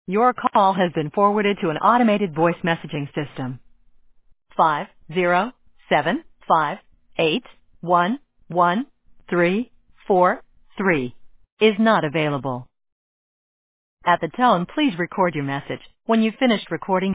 Your call has been forwarded to an automated voice messaging system. 507581133 is not available. At the tone, please record your message. When you've finished recording,